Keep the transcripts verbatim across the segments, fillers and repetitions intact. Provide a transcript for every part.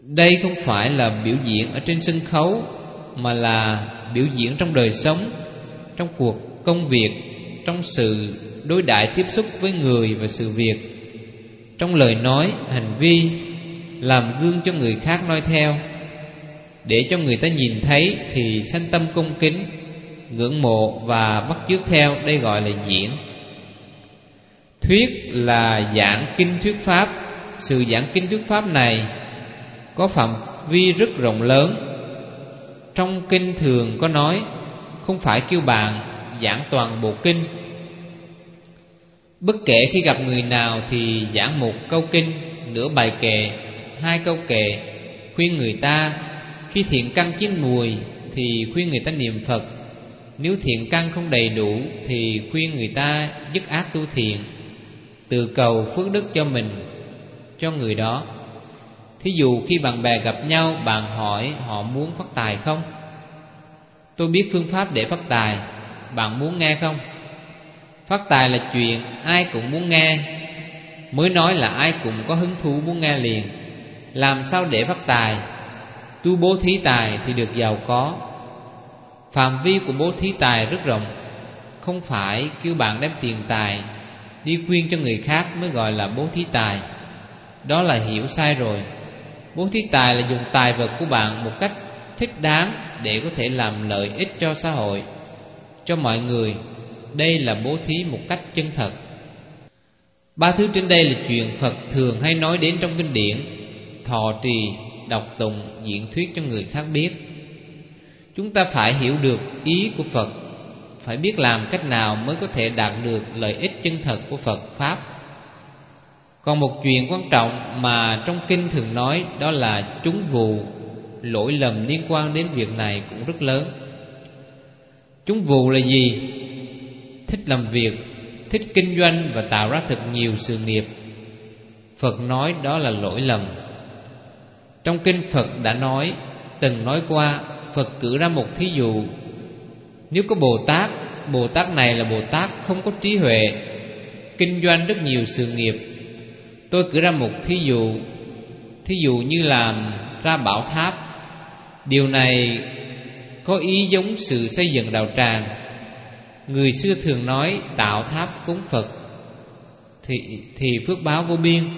Đây không phải là biểu diễn ở trên sân khấu, mà là biểu diễn trong đời sống, trong cuộc công việc, trong sự đối đãi tiếp xúc với người và sự việc, trong lời nói, hành vi, làm gương cho người khác noi theo, để cho người ta nhìn thấy thì sanh tâm cung kính, ngưỡng mộ và bắt chước theo. Đây gọi là diễn. Thuyết là giảng kinh thuyết pháp. Sự giảng kinh thuyết pháp này có phạm vi rất rộng lớn. Trong kinh thường có nói, không phải kêu bạn giảng toàn bộ kinh. Bất kể khi gặp người nào thì giảng một câu kinh, nửa bài kệ, hai câu kệ, khuyên người ta. Khi thiện căn chín mùi thì khuyên người ta niệm Phật. Nếu thiện căn không đầy đủ thì khuyên người ta dứt ác tu thiện, tự cầu phước đức cho mình, cho người đó. Thí dụ khi bạn bè gặp nhau, bạn hỏi họ muốn phát tài không? Tôi biết phương pháp để phát tài, bạn muốn nghe không? Phát tài là chuyện ai cũng muốn nghe, mới nói là ai cũng có hứng thú muốn nghe liền. Làm sao để phát tài? Tu bố thí tài thì được giàu có. Phạm vi của bố thí tài rất rộng, không phải kêu bạn đem tiền tài đi quyên cho người khác mới gọi là bố thí tài. Đó là hiểu sai rồi. Bố thí tài là dùng tài vật của bạn một cách thích đáng để có thể làm lợi ích cho xã hội, cho mọi người. Đây là bố thí một cách chân thật. Ba thứ trên đây là chuyện Phật thường hay nói đến trong kinh điển: thọ trì, đọc tụng, diễn thuyết cho người khác biết. Chúng ta phải hiểu được ý của Phật, phải biết làm cách nào mới có thể đạt được lợi ích chân thật của Phật Pháp. Còn một chuyện quan trọng mà trong kinh thường nói, đó là chúng vụ. Lỗi lầm liên quan đến việc này cũng rất lớn. Chúng vụ là gì? Thích làm việc, thích kinh doanh và tạo ra thật nhiều sự nghiệp. Phật nói đó là lỗi lầm. Trong kinh Phật đã nói, từng nói qua, Phật cử ra một thí dụ. Nếu có Bồ Tát, Bồ Tát này là Bồ Tát không có trí huệ, kinh doanh rất nhiều sự nghiệp. Tôi cử ra một thí dụ, thí dụ như làm ra bảo tháp. Điều này có ý giống sự xây dựng đạo tràng. Người xưa thường nói tạo tháp cúng Phật thì, thì phước báo vô biên.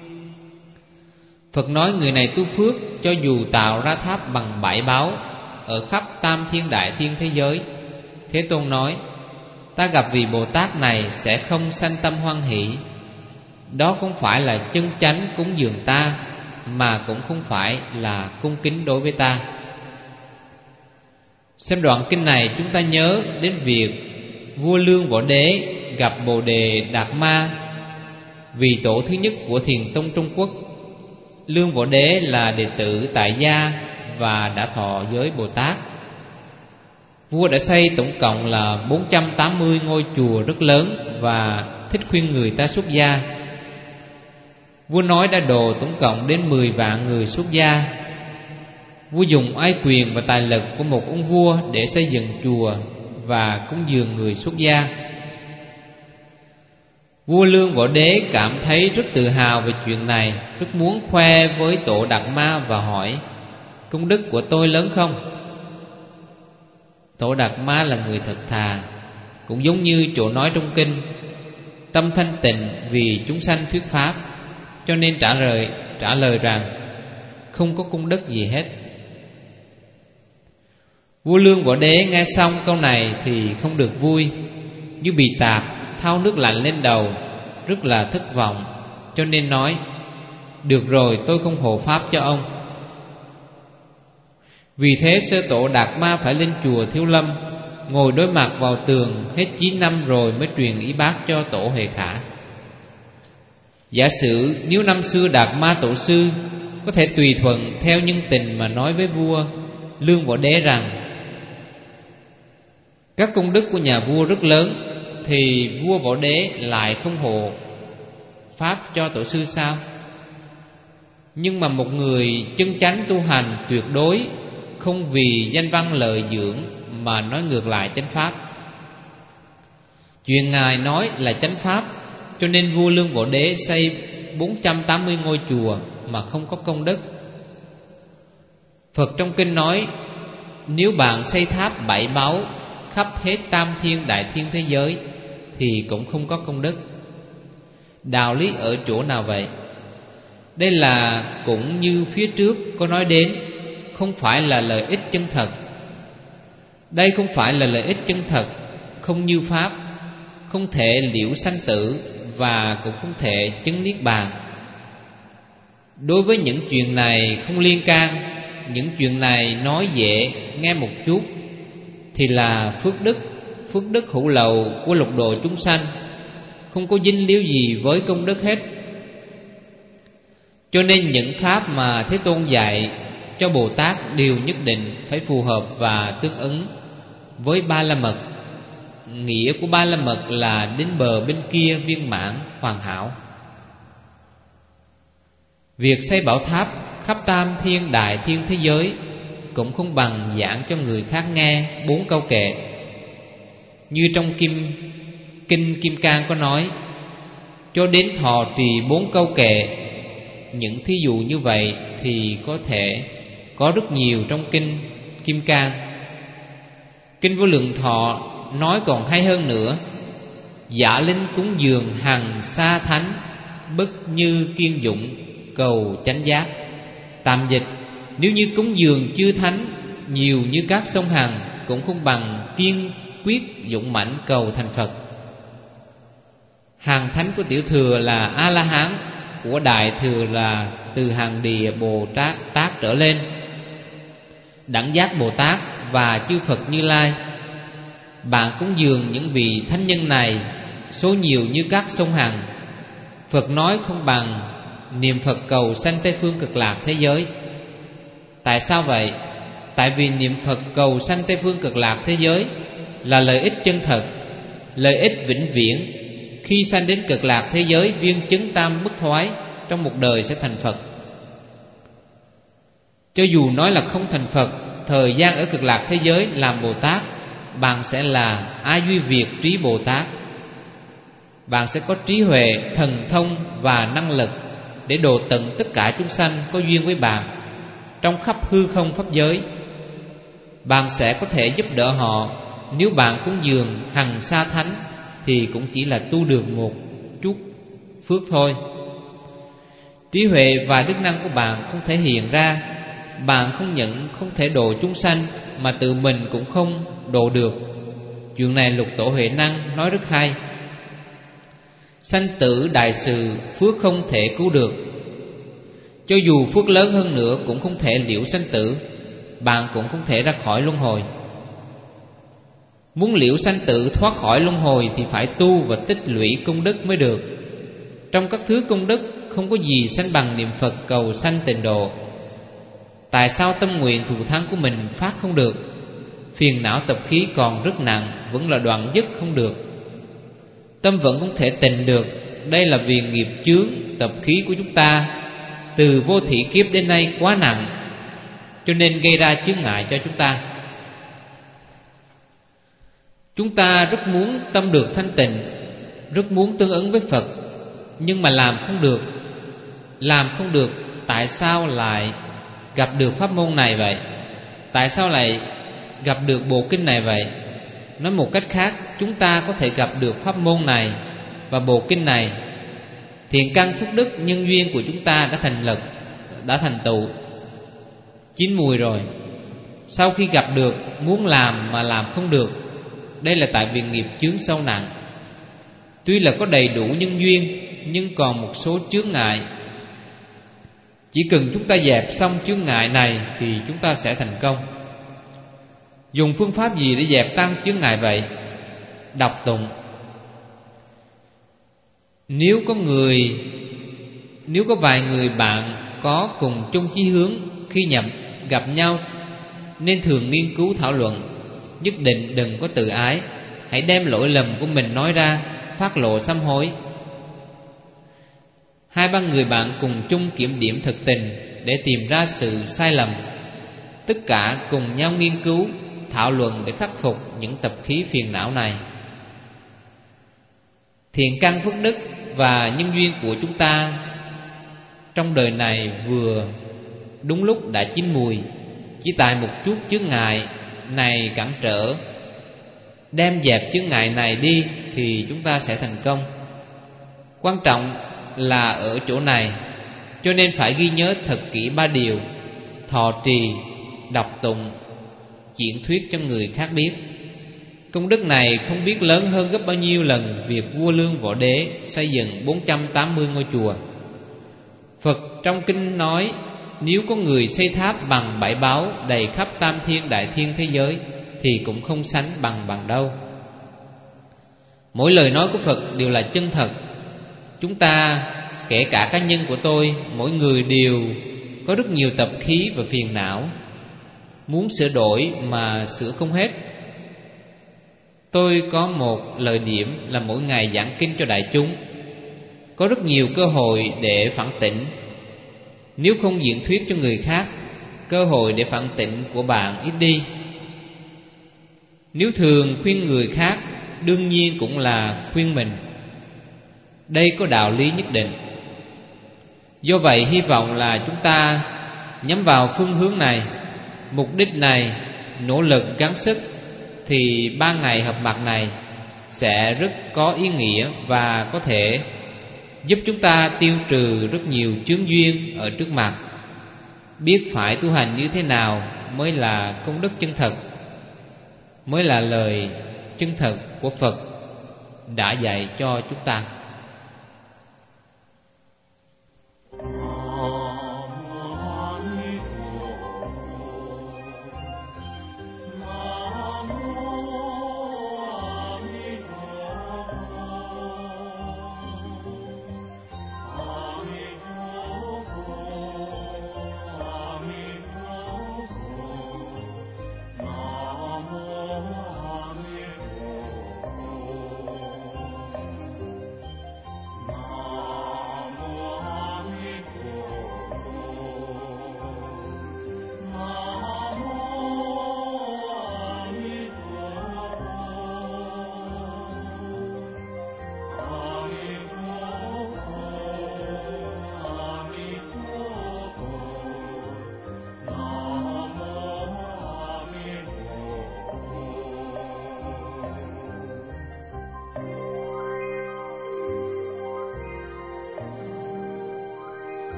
Phật nói người này tu phước, cho dù tạo ra tháp bằng bảy báu ở khắp tam thiên đại thiên thế giới. Thế Tôn nói, ta gặp vị Bồ Tát này sẽ không sanh tâm hoan hỷ. Đó không phải là chân chánh cúng dường ta, mà cũng không phải là cung kính đối với ta. Xem đoạn kinh này, chúng ta nhớ đến việc vua Lương Võ Đế gặp Bồ Đề Đạt Ma, vị tổ thứ nhất của Thiền Tông Trung Quốc. Lương Võ Đế là đệ tử tại gia và đã thọ giới Bồ Tát. Vua đã xây tổng cộng là bốn trăm tám mươi ngôi chùa rất lớn và thích khuyên người ta xuất gia. Vua nói đã độ tổng cộng đến mười vạn người xuất gia. Vua dùng ái quyền và tài lực của một ông vua để xây dựng chùa và cúng dường người xuất gia. Vua Lương Võ Đế cảm thấy rất tự hào về chuyện này, rất muốn khoe với tổ Đạt Ma và hỏi: công đức của tôi lớn không? Tổ Đạt Ma là người thật thà, cũng giống như chỗ nói trong kinh, tâm thanh tịnh vì chúng sanh thuyết pháp, cho nên trả lời trả lời rằng không có công đức gì hết. Vua Lương Võ Đế nghe xong câu này thì không được vui, như bị tạt thao nước lạnh lên đầu, rất là thất vọng, cho nên nói: được rồi, tôi không hộ pháp cho ông. Vì thế sơ tổ Đạt Ma phải lên chùa Thiếu Lâm, ngồi đối mặt vào tường hết chín năm rồi mới truyền ý bác cho tổ Huệ Khả. Giả sử nếu năm xưa Đạt Ma tổ sư có thể tùy thuận theo nhân tình mà nói với vua Lương Võ Đế rằng các công đức của nhà vua rất lớn, thì vua Võ Đế lại không hộ pháp cho tổ sư sao? Nhưng mà một người chân chánh tu hành tuyệt đối, không vì danh văn lợi dưỡng mà nói ngược lại chánh pháp. Chuyện ngài nói là chánh pháp, cho nên vua Lương Võ Đế xây bốn trăm tám mươi ngôi chùa mà không có công đức. Phật trong kinh nói, nếu bạn xây tháp bảy báu khắp hết tam thiên đại thiên thế giới thì cũng không có công đức. Đạo lý ở chỗ nào vậy? Đây là cũng như phía trước có nói đến, không phải là lợi ích chân thật. Đây không phải là lợi ích chân thật, không như pháp, không thể liễu sanh tử và cũng không thể chứng niết bàn. Đối với những chuyện này không liên can, những chuyện này nói dễ nghe một chút, thì là phước đức, phước đức hữu lậu của lục độ chúng sanh, không có dính líu gì với công đức hết. Cho nên những pháp mà Thế Tôn dạy cho Bồ Tát đều nhất định phải phù hợp và tương ứng với Ba La Mật. Nghĩa của Ba La Mật là đến bờ bên kia viên mãn hoàn hảo. Việc xây bảo tháp khắp tam thiên đại thiên thế giới cũng không bằng giảng cho người khác nghe bốn câu kệ. Như trong kim kinh Kim Cang có nói, cho đến thọ trì bốn câu kệ. Những thí dụ như vậy thì có thể có rất nhiều trong kinh Kim Cang. Kinh Vô Lượng Thọ nói còn hay hơn nữa: giả linh cúng dường hằng sa thánh, bất như kiên dụng cầu chánh giác. Tạm dịch: nếu như cúng dường chư thánh nhiều như các sông Hằng, cũng không bằng kiên quyết dũng mãnh cầu thành Phật. Hàng thánh của tiểu thừa là A La Hán, của đại thừa là từ hàng địa Bồ Tát, Tát trở lên, đẳng giác Bồ Tát và chư Phật Như Lai. Bạn cúng dường những vị thánh nhân này số nhiều như các sông Hằng, Phật nói không bằng niệm Phật cầu sanh Tây phương cực lạc thế giới. Tại sao vậy? Tại vì niệm Phật cầu sanh Tây phương cực lạc thế giới là lợi ích chân thật, lợi ích vĩnh viễn. Khi sanh đến cực lạc thế giới, viên chứng tam bất thoái, trong một đời sẽ thành Phật. Cho dù nói là không thành Phật, thời gian ở cực lạc thế giới làm Bồ Tát, bạn sẽ là A Duy Việt trí Bồ Tát. Bạn sẽ có trí huệ, thần thông và năng lực để độ tận tất cả chúng sanh có duyên với bạn trong khắp hư không pháp giới. Bạn sẽ có thể giúp đỡ họ. Nếu bạn cúng dường hằng sa thánh thì cũng chỉ là tu được một chút phước thôi. Trí huệ và đức năng của bạn không thể hiện ra. Bạn không những không thể độ chúng sanh, mà tự mình cũng không độ được. Chuyện này Lục Tổ Huệ Năng nói rất hay: sanh tử đại sự, phước không thể cứu được. Cho dù phước lớn hơn nữa cũng không thể liễu sanh tử. Bạn cũng không thể ra khỏi luân hồi. Muốn liễu sanh tử, thoát khỏi luân hồi thì phải tu và tích lũy công đức mới được. Trong các thứ công đức không có gì sanh bằng niệm Phật cầu sanh tịnh độ. Tại sao tâm nguyện thù thắng của mình phát không được? Phiền não tập khí còn rất nặng, vẫn là đoạn dứt không được. Tâm vẫn không thể tịnh được. Đây là vì nghiệp chướng tập khí của chúng ta từ vô thị kiếp đến nay quá nặng, cho nên gây ra chướng ngại cho chúng ta. Chúng ta rất muốn tâm được thanh tịnh, rất muốn tương ứng với Phật, nhưng mà làm không được. Làm không được, tại sao lại gặp được pháp môn này vậy? Tại sao lại gặp được bộ kinh này vậy? Nói một cách khác, chúng ta có thể gặp được pháp môn này và bộ kinh này. Thiện căn phước đức nhân duyên của chúng ta đã thành lực, đã thành tựu, chín mùi rồi. Sau khi gặp được, muốn làm mà làm không được. Đây là tại vì nghiệp chướng sâu nặng. Tuy là có đầy đủ nhân duyên, nhưng còn một số chướng ngại. Chỉ cần chúng ta dẹp xong chướng ngại này thì chúng ta sẽ thành công. Dùng phương pháp gì để dẹp tan chướng ngại vậy? Đọc tụng. Nếu có người Nếu có vài người bạn có cùng chung chí hướng, khi nhập gặp nhau nên thường nghiên cứu thảo luận. Nhất định đừng có tự ái. Hãy đem lỗi lầm của mình nói ra, phát lộ sám hối. Hai ba người bạn cùng chung kiểm điểm thực tình để tìm ra sự sai lầm. Tất cả cùng nhau nghiên cứu, thảo luận để khắc phục những tập khí phiền não này. Thiện căn phước đức và nhân duyên của chúng ta trong đời này vừa đúng lúc đã chín mùi, chỉ tại một chút chướng ngại này cản trở. Đem dẹp chướng ngại này đi thì chúng ta sẽ thành công. Quan trọng là ở chỗ này, cho nên phải ghi nhớ thật kỹ ba điều: thọ trì, đọc tụng, diễn thuyết cho người khác biết. Công đức này không biết lớn hơn gấp bao nhiêu lần việc vua Lương Võ Đế xây dựng bốn trăm tám mươi ngôi chùa. Phật trong kinh nói, nếu có người xây tháp bằng bảy báu đầy khắp tam thiên đại thiên thế giới thì cũng không sánh bằng bằng đâu. Mỗi lời nói của Phật đều là chân thật. Chúng ta, kể cả cá nhân của tôi, mỗi người đều có rất nhiều tập khí và phiền não, muốn sửa đổi mà sửa không hết. Tôi có một lợi điểm là mỗi ngày giảng kinh cho đại chúng, có rất nhiều cơ hội để phản tỉnh. Nếu không diễn thuyết cho người khác, cơ hội để phản tỉnh của bạn ít đi. Nếu thường khuyên người khác, đương nhiên cũng là khuyên mình. Đây có đạo lý nhất định. Do vậy hy vọng là chúng ta nhắm vào phương hướng này, mục đích này, nỗ lực gắng sức, thì ba ngày họp mặt này sẽ rất có ý nghĩa và có thể giúp chúng ta tiêu trừ rất nhiều chướng duyên ở trước mặt. Biết phải tu hành như thế nào mới là công đức chân thật, mới là lời chân thật của Phật đã dạy cho chúng ta.